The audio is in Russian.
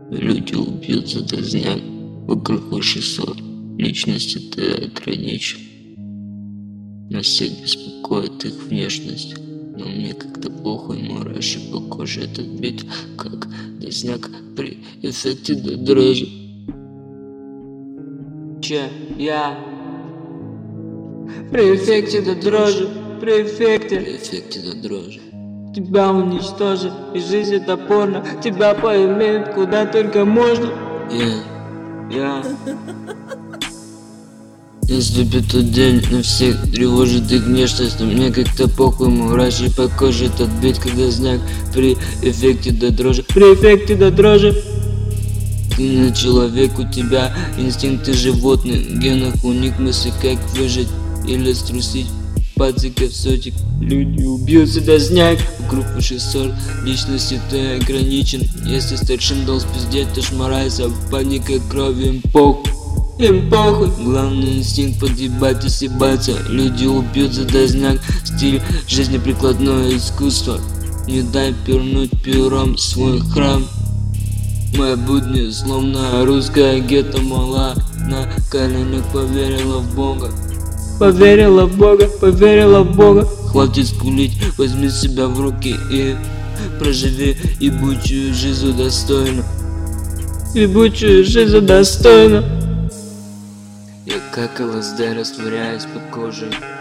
Люди убьют за дозняк, вокруг выше ссор, личности ты ограничен. Нас всех беспокоит их внешность, но мне как-то похуй, мураши по коже этот бит, как дозняк при эффекте до дрожи. Я при эффекте до дрожи, при эффекте до дрожи. Тебя уничтожат, и жизнь это порно. Тебя поимеют куда только можно. Я Наступит тот день, на всех тревожит их внешность, но мне как-то похуй, мураши по коже этот бит, когда знак при эффекте до дрожи. При эффекте до дрожи. Ты не человек, у тебя инстинкты животных, в генах у них мысли как выжить или струсить. Пациков сотик, люди убьются до сняк. Вокруг выше ссор, личности ты ограничен. Если старшим дал спиздеть, то шмарайся, паника крови, им похуй. Главный инстинкт подъебать и съебаться. Люди убьются до сняк. Стиль жизни прикладное искусство. Не дай пернуть пером свой храм. Моя будни словно русская гетто мала. На коленях поверила в Бога. Поверила в Бога, поверила в Бога. Хватит скулить, возьми себя в руки и проживи ебучую жизнь достойно. Ебучую жизнь достойно. Я как ЛСД растворяюсь под кожей.